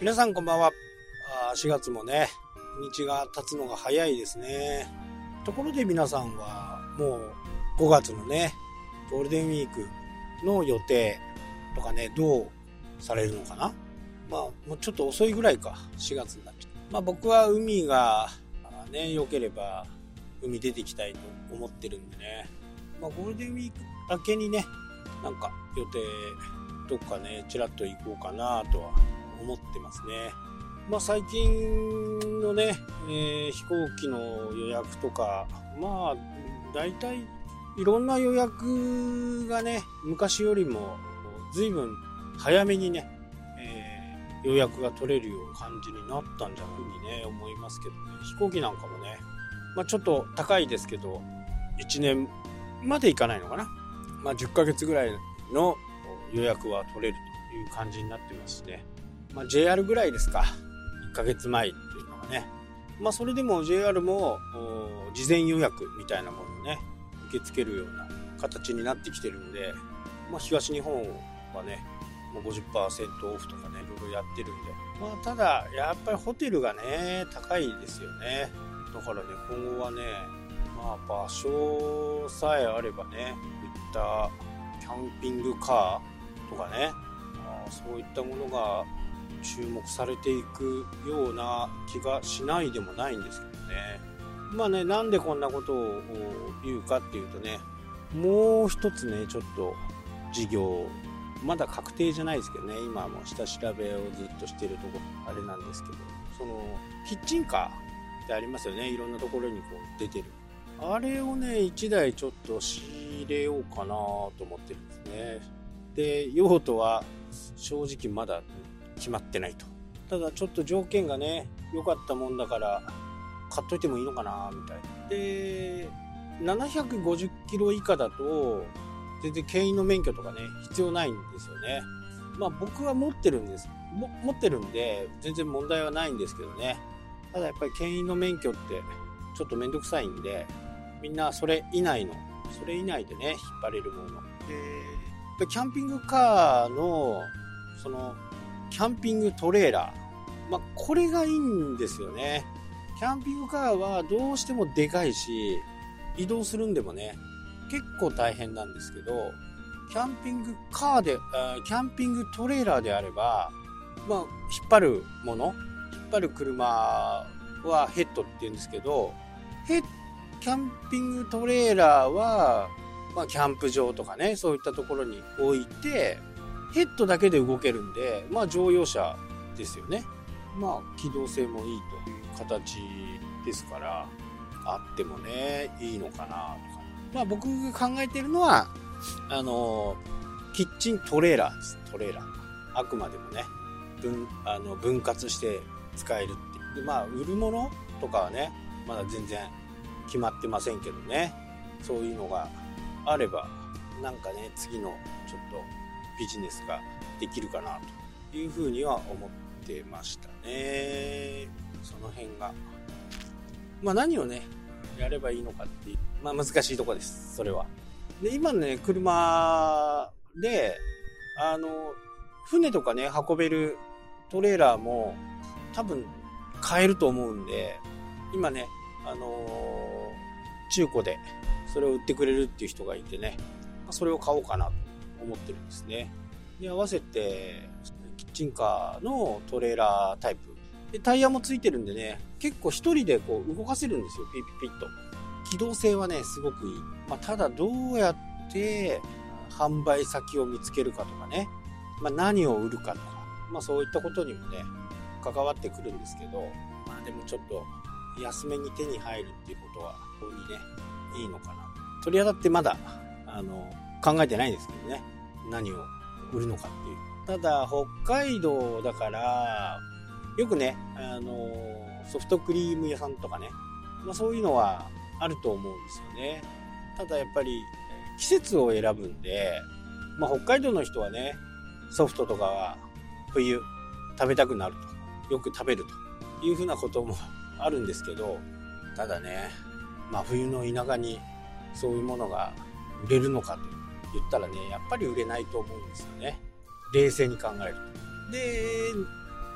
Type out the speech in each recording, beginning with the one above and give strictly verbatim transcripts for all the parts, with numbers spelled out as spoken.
皆さんこんばんは。あしがつもね、日が経つのが早いですね。ところで皆さんはもうごがつのね、ゴールデンウィークの予定とかね、どうされるのかな。まあもうちょっと遅いぐらいか、しがつになっちゃう。まあ僕は海がね、良ければ海出てきたいと思ってるんでね。まあゴールデンウィークだけにね、なんか予定どっかね、ちらっと行こうかなとは思ってますね。まあ最近のね、えー、飛行機の予約とか、まあ大体いろんな予約がね、昔よりも随分早めにね、えー、予約が取れるような感じになったんじゃないかにね、思いますけどね。飛行機なんかもね、まあちょっと高いですけど、いちねんまでいかないのかな。まあじゅっかげつぐらいの予約は取れるという感じになってますしね。まあ ジェイアール ぐらいですか。いっかげつまえっていうのがね。まあそれでも ジェイアール も事前予約みたいなものをね、受け付けるような形になってきてるんで、まあ東日本はね、もう ごじゅっパーセント オフとかね、いろいろやってるんで。まあただ、やっぱりホテルがね、高いですよね。だからね、今後はね、まあ場所さえあればね、こういったキャンピングカーとかね、まあ、そういったものが注目されていくような気がしないでもないんですけどね。まあね、なんでこんなことを言うかっていうとね、もう一つね、ちょっと事業、まだ確定じゃないですけどね、今はもう下調べをずっとしているところあれなんですけど、そのキッチンカーってありますよね、いろんなところにこう出てる。あれをね、いちだいちょっと仕入れようかなと思ってるんですね。で、用途は正直まだ決まってないと。ただちょっと条件がね、良かったもんだから買っといてもいいのかなみたいな。で、ななひゃくごじゅっキロ以下だと全然牽引の免許とかね、必要ないんですよね。まあ僕は持ってるんです。も持ってるんで全然問題はないんですけどね。ただやっぱり牽引の免許ってちょっとめんどくさいんで、みんなそれ以内の、それ以内でね、引っ張れるもの。で、キャンピングカーの、その、キャンピングトレーラー。まあ、これがいいんですよね。キャンピングカーはどうしてもでかいし、移動するんでもね、結構大変なんですけど、キャンピングカーで、キャンピングトレーラーであれば、まあ、引っ張るもの、引っ張る車はヘッドって言うんですけど、ヘッキャンピングトレーラーは、まあ、キャンプ場とかね、そういったところに置いて、ヘッドだけで動けるんで、まあ乗用車ですよね。まあ機動性もいいという形ですから、あってもね、いいのかなとか。まあ僕が考えているのは、あの、キッチントレーラーです。トレーラー。あくまでもね、分、あの、分割して使えるっていう。で、まあ売るものとかはね、まだ全然決まってませんけどね。そういうのがあれば、なんかね、次のちょっとビジネスができるかなというふうには思ってましたね。その辺が。まあ何をね、やればいいのかっていう、まあ難しいとこです、それは。で、今のね、車で、あの、船とかね、運べるトレーラーも多分買えると思うんで、今ね、あのー、中古でそれを売ってくれるっていう人がいてね、それを買おうかなと思ってるんですね。で、合わせてキッチンカーのトレーラータイプで、タイヤもついてるんでね、結構一人でこう動かせるんですよ。ピッピッピッと機動性はねすごくいい。まあ、ただどうやって販売先を見つけるかとかね、まあ、何を売るかとか、まあ、そういったことにもね関わってくるんですけど、まあでもちょっと安めに手に入るっていうことはここにねいいのかな。鳥屋だってまだあの考えてないんですけどね、何を売るのかっていう。ただ北海道だからよくね、あのソフトクリーム屋さんとかね、まあ、そういうのはあると思うんですよね。ただやっぱり季節を選ぶんで、まあ、北海道の人はねソフトとかは冬食べたくなると、よく食べるというふうなこともあるんですけど、ただね、まあ、冬の田舎にそういうものが売れるのかと言ったらね、やっぱり売れないと思うんですよね、冷静に考えると。で、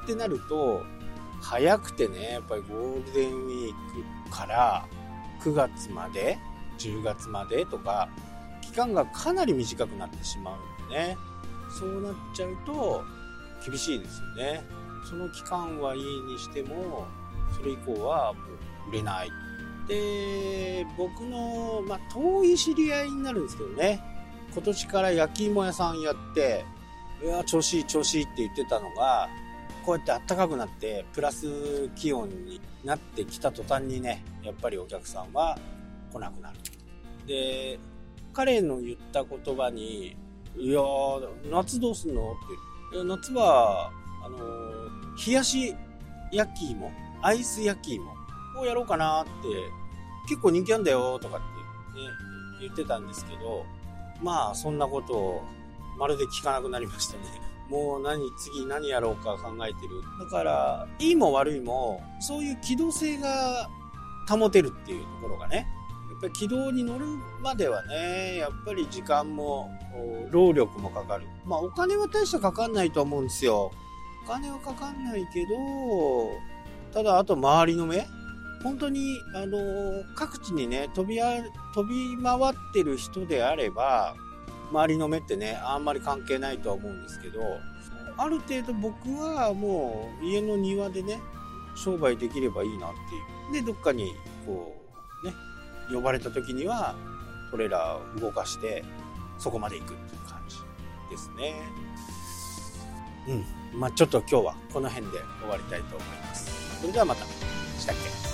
ってなると早くてね、やっぱりゴールデンウィークからくがつまでじゅうがつまでとか期間がかなり短くなってしまうんでね、そうなっちゃうと厳しいですよね。その期間はいいにしてもそれ以降はもう売れない。で、僕の、まあ、遠い知り合いになるんですけどね、今年から焼き芋屋さんやって、いや調子いい調子いいって言ってたのが、こうやって暖かくなってプラス気温になってきた途端にね、やっぱりお客さんは来なくなる。で、彼の言った言葉に、いや夏どうすんのって言って、夏はあの冷やし焼き芋、アイス焼き芋をやろうかなって、結構人気あんだよとかってね言ってたんですけど、まあそんなことをまるで聞かなくなりましたね。もう何次何やろうか考えてる。だからいいも悪いもそういう機動性が保てるっていうところがね、やっぱり軌道に乗るまではね、やっぱり時間も労力もかかる。まあお金は大したかかんないと思うんですよ。お金はかかんないけど、ただあと周りの目、本当にあの各地にね飛びあ飛び回ってる人であれば周りの目ってねあんまり関係ないとは思うんですけど、ある程度僕はもう家の庭でね商売できればいいなっていう。でどっかにこうね呼ばれた時にはトレーラーを動かしてそこまで行くっていう感じですね。うん、まあちょっと今日はこの辺で終わりたいと思います。それではまた。したっけ。